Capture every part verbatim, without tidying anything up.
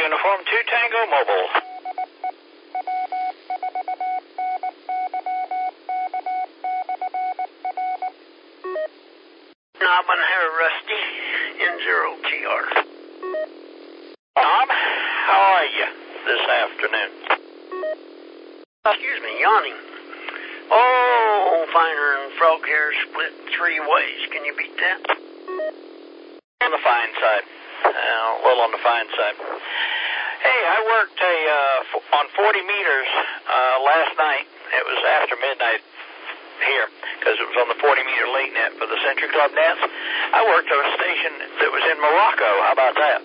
Uniform two Tango Mobile. Nobbin here, Rusty, in zero T R. Tom, how are you this afternoon? Excuse me, yawning. Oh, finer than frog hair split three ways. Can you beat that? On the fine side. Uh, a little on the fine side. Hey, I worked a uh, f- on forty meters uh, last night. It was after midnight here because it was on the forty meter late net for the Century Club nets. I worked on a station that was in Morocco. How about that?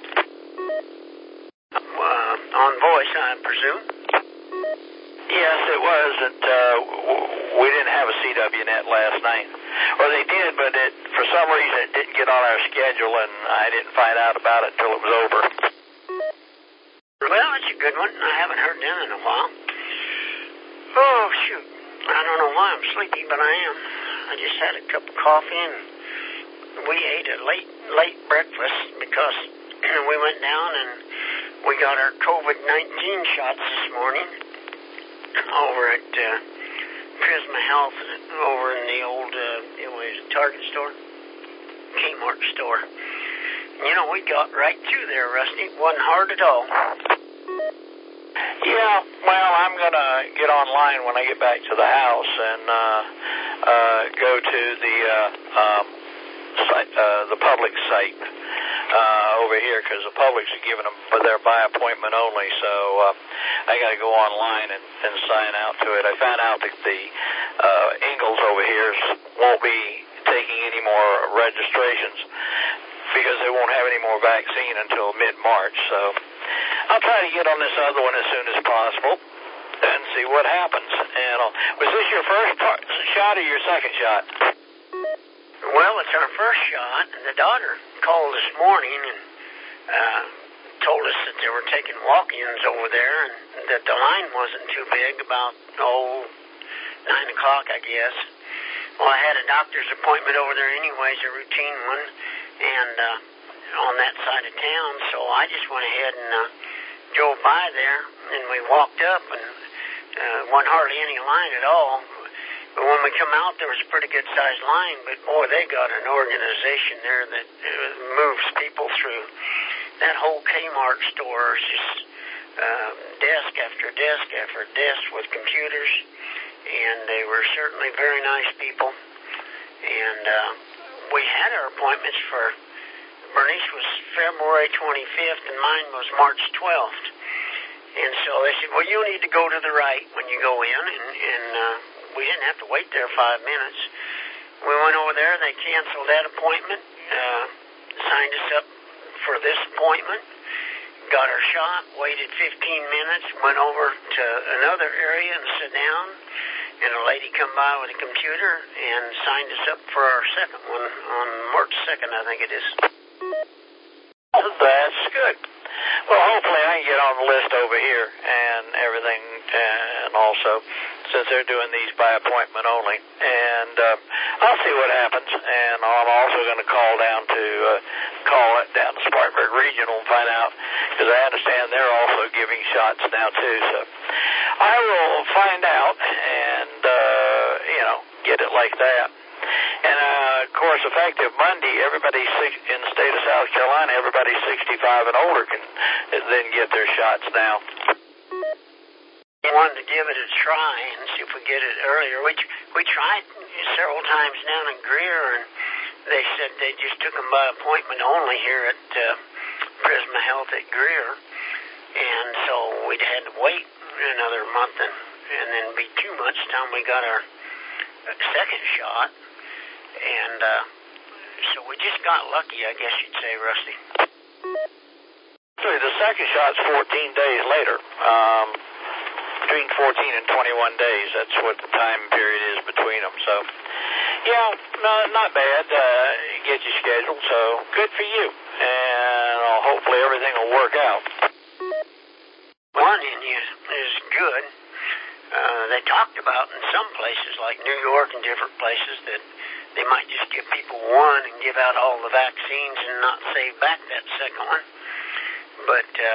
Uh, on voice, I presume. Yes, it was. It, uh, w- we didn't have a C W net last night. Or they did, but it, for some reason it didn't get on our schedule, and I didn't find out about it until it was over. Well, it's a good one. I haven't heard them in a while. Oh, shoot. I don't know why I'm sleepy, but I am. I just had a cup of coffee, and we ate a late, late breakfast because we went down and we got our COVID nineteen shots this morning over at uh, Prisma Health over in the old, uh, it was a Target store, Kmart store. You know, we got right through there, Rusty. It wasn't hard at all. Yeah, well, I'm going to get online when I get back to the house and uh, uh, go to the uh, um, site, uh, the public site uh, over here because the Publix are giving them their by appointment only. So uh, I got to go online and, and sign out to it. I found out that the uh, Ingalls over here won't be taking any more registrations because they won't have any more vaccine until mid-March. So I'll try to get on this other one as soon as possible and see what happens. And I'll, was this your first part, shot or your second shot? Well, it's our first shot, and the daughter called this morning and uh, told us that they were taking walk-ins over there and that the line wasn't too big, about, oh, nine o'clock, I guess. Well, I had a doctor's appointment over there anyways, a routine one, and uh, on that side of town, so I just went ahead and uh, drove by there, and we walked up, and uh, wasn't hardly any line at all. But when we come out, there was a pretty good-sized line, but boy, they got an organization there that uh, moves people through. That whole Kmart store is just uh, desk after desk after desk with computers, and they were certainly very nice people. And uh, we had our appointments for, Bernice was February twenty-fifth, and mine was March twelfth. And so they said, well, you need to go to the right when you go in, and, and uh, we didn't have to wait there five minutes. We went over there, they canceled that appointment, uh, signed us up for this appointment, got our shot, waited fifteen minutes, went over to another area and sat down, and a lady come by with a computer and signed us up for our second one on March second, I think it is. That's good. Well, hopefully I can get on the list over here and everything, and also, since they're doing these by appointment only, and uh, I'll see what happens, and I'm also going to call down to, uh, call it down to Spartanburg Regional and find out, because I understand they're also giving shots now too, so I will find out and, uh, you know, get it like that. And, uh, of course, effective Monday, everybody six, in the state of South Carolina, everybody sixty-five and older can then get their shots now. We wanted to give it a try and see if we get it earlier. We, we tried several times down in Greer, and they said they just took them by appointment only here at uh, Prisma Health at Greer. And so we'd had to wait another month and, and then be two months time we got our second shot. And uh, so we just got lucky, I guess you'd say, Rusty. The second shot's fourteen days later. Um, between fourteen and twenty-one days. That's what the time period is between them. So, yeah, no, not bad. Uh, get you scheduled, so good for you. And uh, hopefully everything will work out. One in you is good. Uh, they talked about in some places, like New York and different places, that they might just give people one and give out all the vaccines and not save back that second one. But uh,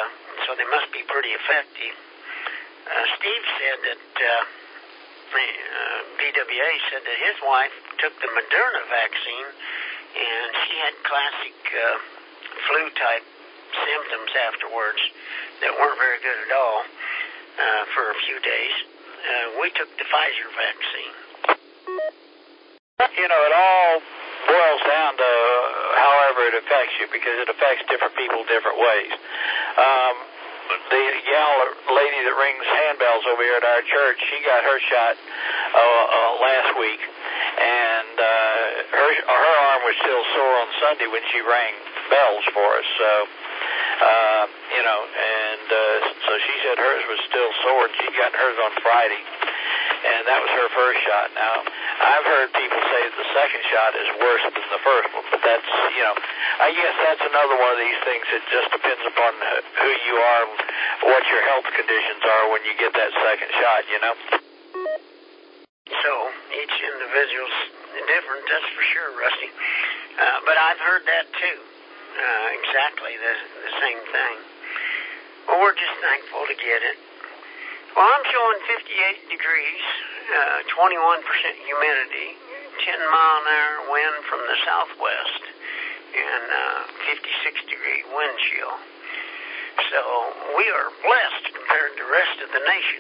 so they must be pretty effective. Uh, Steve said that uh, uh, P W A said that his wife took the Moderna vaccine, and she had classic uh, flu-type symptoms afterwards that weren't very good at all uh, for a few days. Uh, we took the Pfizer vaccine. You know, it all boils down to however it affects you, because it affects different people different ways. Um, the gal, lady that rings handbells over here at our church, she got her shot uh, uh, last week, and uh, her her arm was still sore on Sunday when she rang bells for us. So, uh, you know, and uh, so she said hers was still sore, and she'd gotten hers on Friday. And that was her first shot. Now, I've heard people say that the second shot is worse than the first one, but that's, you know, I guess that's another one of these things that just depends upon who you are and what your health conditions are when you get that second shot, you know? So, each individual's different, that's for sure, Rusty. Uh, but I've heard that too. Uh, exactly the, the same thing. Well, we're just thankful to get it. Well, I'm showing fifty-eight degrees, uh, twenty-one percent humidity, ten mile an hour wind from the southwest, and uh, fifty-six degree wind chill. So we are blessed compared to the rest of the nation.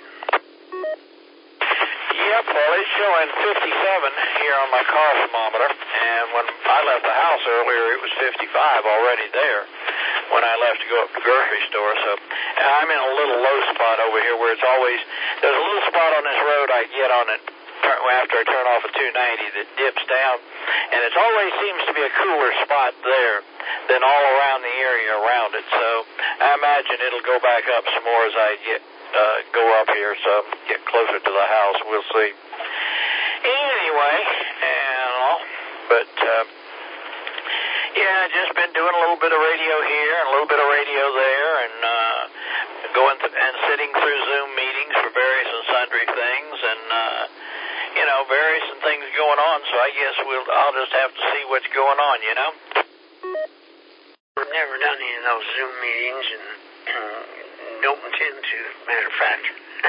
Yep, well, it's showing fifty-seven here on my car thermometer, and when I left the house earlier, it was fifty-five already there when I left to go up to the grocery store. So and I'm in a little low spot over here where it's always, there's a little spot on this road I get on it after I turn off a two ninety that dips down, and it always seems to be a cooler spot there than all around the area around it. So I imagine it'll go back up some more as I get uh, go up here, so get closer to the house. We'll see. Anyway, and all, but uh, yeah, just been doing a little bit of radio here and a little bit of radio there, and uh, going th- and sitting through Zoom meetings for various and sundry things, and uh, you know, various and things going on. So I guess we'll I'll just have to see what's going on, you know. I've never done any of those Zoom meetings, and don't intend to. Matter of fact.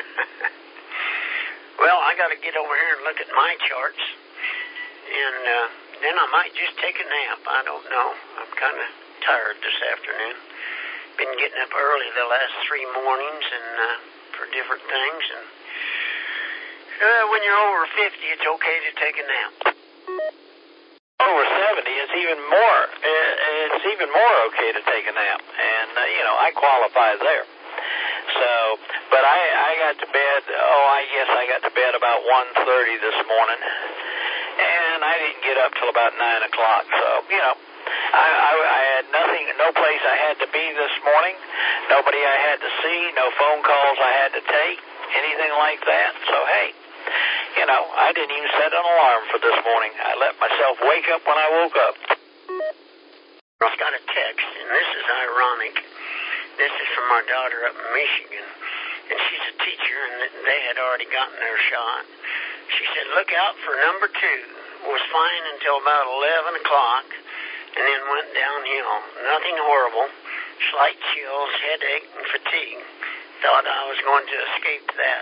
Well, I got to get over here and look at my charts, and uh, then I might just take a nap. I don't know. I'm kind of tired this afternoon. Been getting up early the last three mornings and uh, for different things. And uh, when you're over fifty, it's okay to take a nap. Over seventy, it's even more. It's even more okay to take a nap, and uh, you know, I qualify there. So, but I, I got to bed, oh, I guess I got to bed about one thirty this morning, and I didn't get up till about nine o'clock. So, you know, I, I, I had nothing, no place I had to be this morning, nobody I had to see, no phone calls I had to take, anything like that. So, hey, you know, I didn't even set an alarm for this morning. I let myself wake up when I woke up. I got a text, and this is ironic. This is from our daughter up in Michigan, and she's a teacher, and they had already gotten their shot. She said, look out for number two. Was fine until about eleven o'clock, and then went downhill. Nothing horrible. Slight chills, headache, and fatigue. Thought I was going to escape that.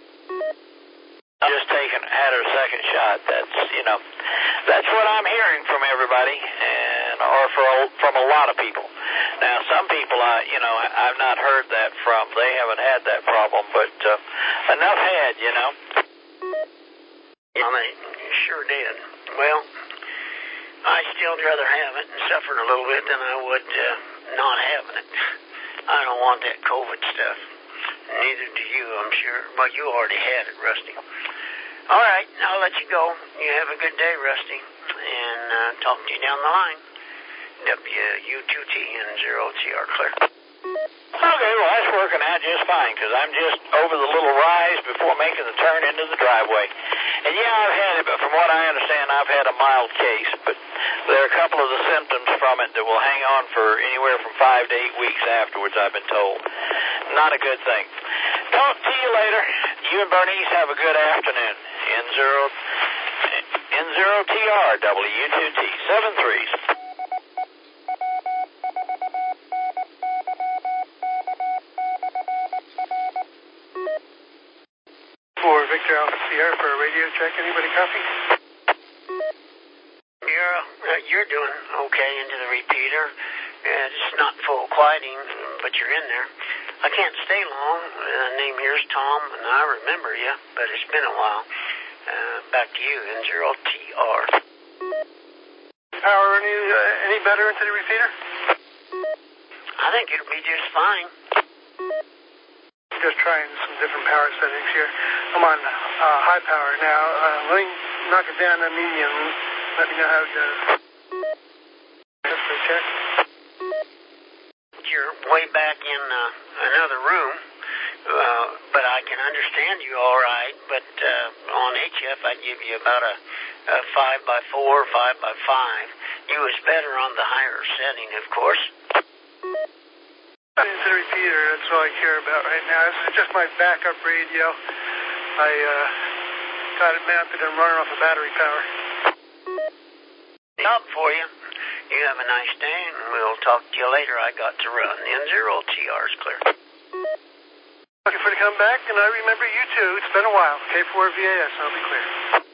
Just taken, had her second shot. That's, you know, that's what I'm hearing from everybody, and or for a, from a lot of people. Now, some people, I, you know, I've not heard that from. They haven't had that problem, but uh, enough had, you know. Yeah, they sure did. Well, I'd still rather have it and suffer a little bit than I would uh, not having it. I don't want that COVID stuff. Neither do you, I'm sure. But you already had it, Rusty. All right, I'll let you go. You have a good day, Rusty, and uh, talk to you down the line. W U two T N zero T R clear. Okay, well, that's working out just fine, because I'm just over the little rise before making the turn into the driveway. And yeah, I've had it, but from what I understand, I've had a mild case, but there are a couple of the symptoms from it that will hang on for anywhere from five to eight weeks afterwards, I've been told. Not a good thing. Talk to you later. You and Bernice have a good afternoon. N zero, N zero T R, W two T, seven threes. Victor Alpha Sierra for a radio check. Anybody copy? You're, uh, you're doing okay into the repeater. Uh, it's not full quieting, but you're in there. I can't stay long. Uh, name here's Tom, and I remember you, but it's been a while. Uh, back to you, N zero T R. Power any, uh, any better into the repeater? I think it'll be just fine. Just trying some different power settings here. I'm on uh, high power now. Uh, let me knock it down to medium. Let me know how it goes. Just for a check. You're way back in uh, another room, uh, but I can understand you all right. But uh, on H F, I'd give you about a, a five by four, five by five. You was better on the higher setting, of course. Into the repeater, that's all I care about right now. This is just my backup radio. I uh, got it mounted and running off of battery power. Up for you. You have a nice day, and we'll talk to you later. I got to run. N zero T R is clear. Looking for you to come back, and I remember you too. It's been a while. K four V A S, I'll be clear.